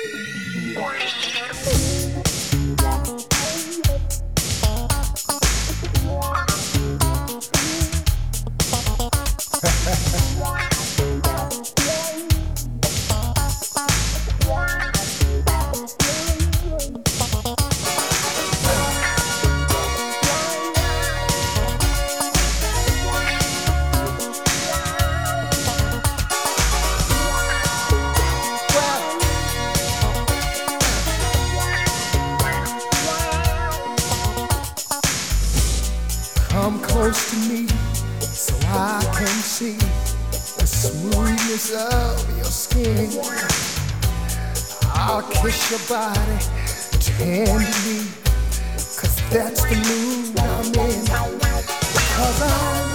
Come close to me so I can see the smoothness of your skin. I'll kiss your body tenderly, 'cause that's the mood I'm in. 'Cause I'm